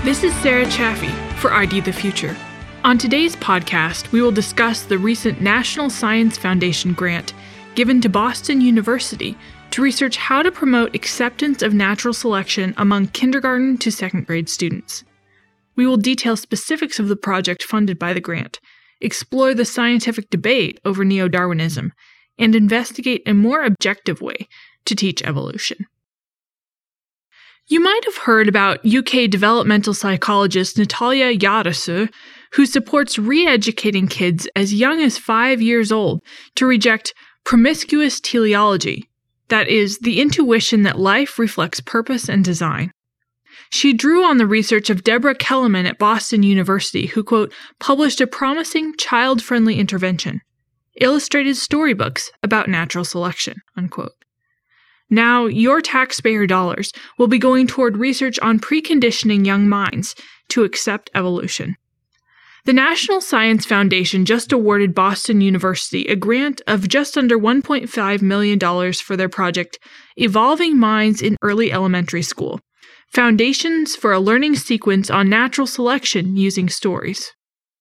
This is Sarah Chaffee for ID the Future. On today's podcast, we will discuss the recent National Science Foundation grant given to Boston University to research how to promote acceptance of natural selection among kindergarten to second grade students. We will detail specifics of the project funded by the grant, explore the scientific debate over neo-Darwinism, and investigate a more objective way to teach evolution. You might have heard about UK developmental psychologist Natalia Yarasö, who supports re-educating kids as young as 5 years old to reject promiscuous teleology, that is, the intuition that life reflects purpose and design. She drew on the research of Deborah Kellerman at Boston University, who, quote, published a promising child-friendly intervention, illustrated storybooks about natural selection, unquote. Now, your taxpayer dollars will be going toward research on preconditioning young minds to accept evolution. The National Science Foundation just awarded Boston University a grant of just under $1.5 million for their project, Evolving Minds in Early Elementary School, Foundations for a Learning Sequence on Natural Selection Using Stories.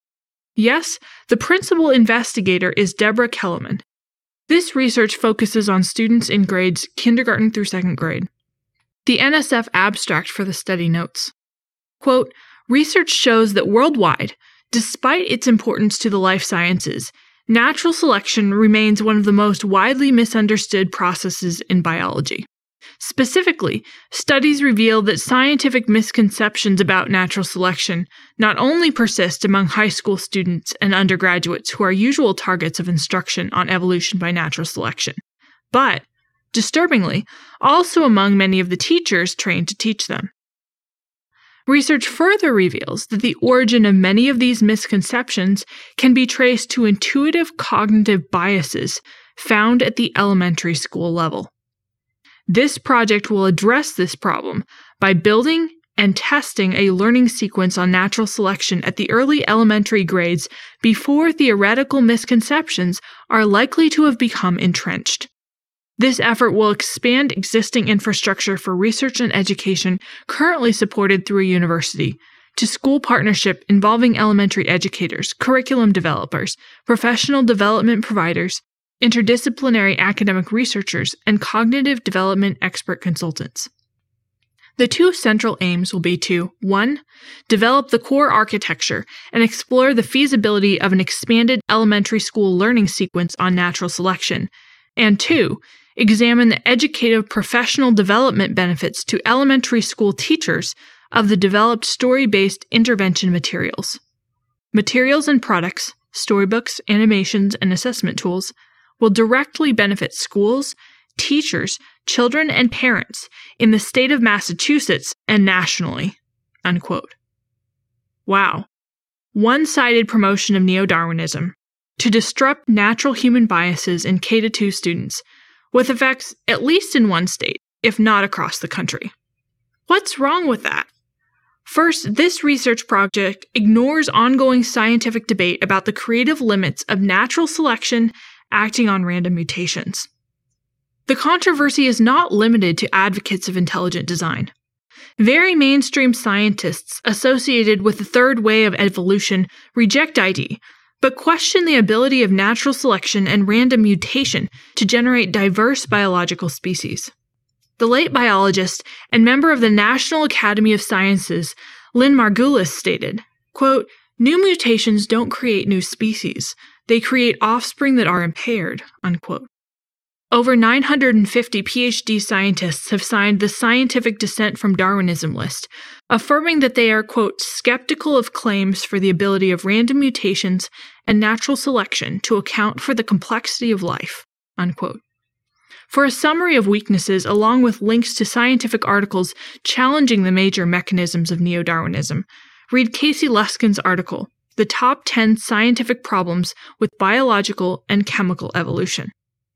Yes, the principal investigator is Deborah Kellerman. This research focuses on students in grades kindergarten through second grade. The NSF abstract for the study notes, quote, research shows that worldwide, despite its importance to the life sciences, natural selection remains one of the most widely misunderstood processes in biology. Specifically, studies reveal that scientific misconceptions about natural selection not only persist among high school students and undergraduates who are usual targets of instruction on evolution by natural selection, but, disturbingly, also among many of the teachers trained to teach them. Research further reveals that the origin of many of these misconceptions can be traced to intuitive cognitive biases found at the elementary school level. This project will address this problem by building and testing a learning sequence on natural selection at the early elementary grades before theoretical misconceptions are likely to have become entrenched. This effort will expand existing infrastructure for research and education currently supported through a university to school partnership involving elementary educators, curriculum developers, professional development providers, interdisciplinary academic researchers, and cognitive development expert consultants. The two central aims will be to, 1, develop the core architecture and explore the feasibility of an expanded elementary school learning sequence on natural selection, and 2, examine the educative professional development benefits to elementary school teachers of the developed story-based intervention materials. Materials and products, storybooks, animations, and assessment tools will directly benefit schools, teachers, children, and parents in the state of Massachusetts and nationally, unquote. Wow. One-sided promotion of neo-Darwinism to disrupt natural human biases in K-2 students, with effects at least in one state, if not across the country. What's wrong with that? First, this research project ignores ongoing scientific debate about the creative limits of natural selection acting on random mutations. The controversy is not limited to advocates of intelligent design. Very mainstream scientists associated with the third way of evolution reject ID, but question the ability of natural selection and random mutation to generate diverse biological species. The late biologist and member of the National Academy of Sciences, Lynn Margulis, stated, quote, new mutations don't create new species. They create offspring that are impaired, unquote. Over 950 PhD scientists have signed the Scientific Dissent from Darwinism list, affirming that they are, quote, skeptical of claims for the ability of random mutations and natural selection to account for the complexity of life, unquote. For a summary of weaknesses along with links to scientific articles challenging the major mechanisms of neo-Darwinism, read Casey Luskin's article, The Top 10 Scientific Problems with Biological and Chemical Evolution.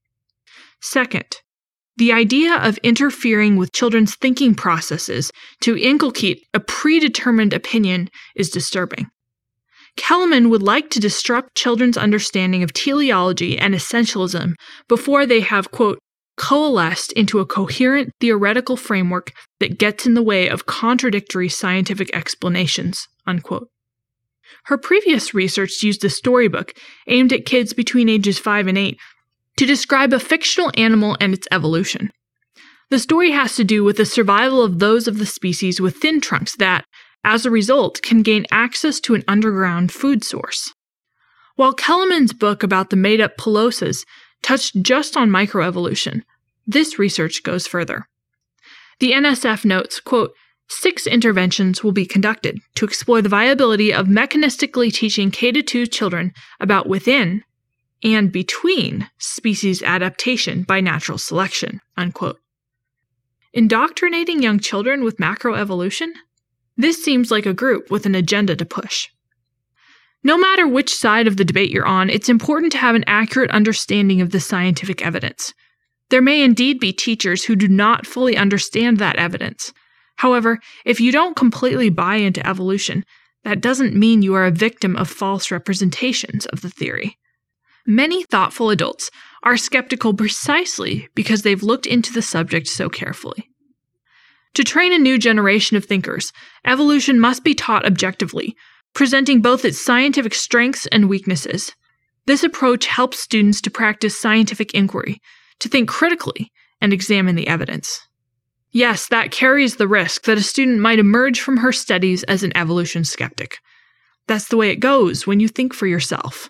Second, the idea of interfering with children's thinking processes to inculcate a predetermined opinion is disturbing. Kellerman would like to disrupt children's understanding of teleology and essentialism before they have, quote, coalesced into a coherent theoretical framework that gets in the way of contradictory scientific explanations," unquote. Her previous research used a storybook aimed at kids between ages 5 and 8 to describe a fictional animal and its evolution. The story has to do with the survival of those of the species with thin trunks that, as a result, can gain access to an underground food source. While Kellerman's book about the made-up Pelosas touched just on microevolution, this research goes further. The NSF notes, quote, 6 interventions will be conducted to explore the viability of mechanistically teaching K-2 children about within and between species adaptation by natural selection," unquote. Indoctrinating young children with macroevolution? This seems like a group with an agenda to push. No matter which side of the debate you're on, it's important to have an accurate understanding of the scientific evidence. There may indeed be teachers who do not fully understand that evidence. However, if you don't completely buy into evolution, that doesn't mean you are a victim of false representations of the theory. Many thoughtful adults are skeptical precisely because they've looked into the subject so carefully. To train a new generation of thinkers, evolution must be taught objectively, presenting both its scientific strengths and weaknesses. This approach helps students to practice scientific inquiry, to think critically, and examine the evidence. Yes, that carries the risk that a student might emerge from her studies as an evolution skeptic. That's the way it goes when you think for yourself.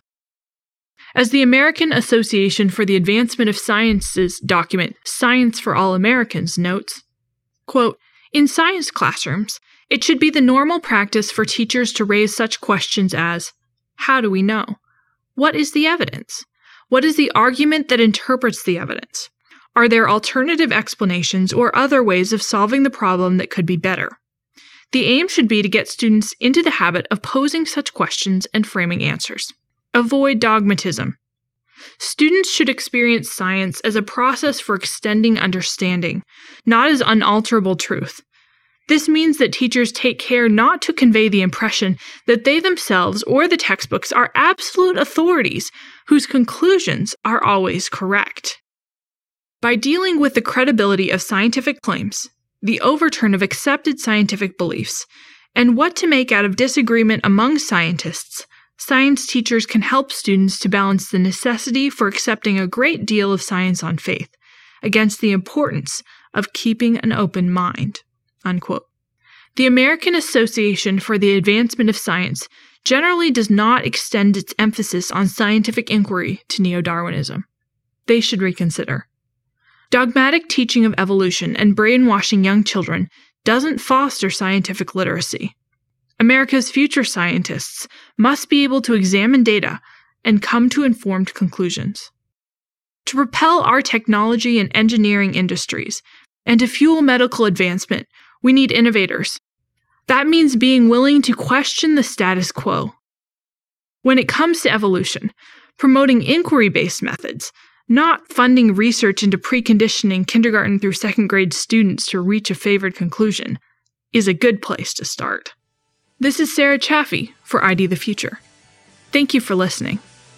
As the American Association for the Advancement of Science's document, Science for All Americans, notes, quote, "In science classrooms, it should be the normal practice for teachers to raise such questions as, how do we know? What is the evidence? What is the argument that interprets the evidence? Are there alternative explanations or other ways of solving the problem that could be better? The aim should be to get students into the habit of posing such questions and framing answers. Avoid dogmatism. Students should experience science as a process for extending understanding, not as unalterable truth. This means that teachers take care not to convey the impression that they themselves or the textbooks are absolute authorities whose conclusions are always correct. By dealing with the credibility of scientific claims, the overturn of accepted scientific beliefs, and what to make out of disagreement among scientists, science teachers can help students to balance the necessity for accepting a great deal of science on faith against the importance of keeping an open mind," unquote. The American Association for the Advancement of Science generally does not extend its emphasis on scientific inquiry to neo-Darwinism. They should reconsider. Dogmatic teaching of evolution and brainwashing young children doesn't foster scientific literacy. America's future scientists must be able to examine data and come to informed conclusions. To propel our technology and engineering industries, and to fuel medical advancement, we need innovators. That means being willing to question the status quo. When it comes to evolution, promoting inquiry-based methods, not funding research into preconditioning kindergarten through second grade students to reach a favored conclusion, is a good place to start. This is Sarah Chaffee for ID the Future. Thank you for listening.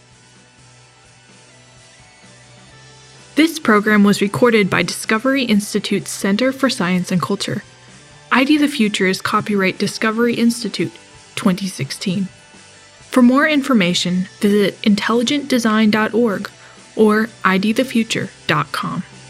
This program was recorded by Discovery Institute's Center for Science and Culture. ID the Future is copyright Discovery Institute, 2016. For more information, visit intelligentdesign.org or idthefuture.com.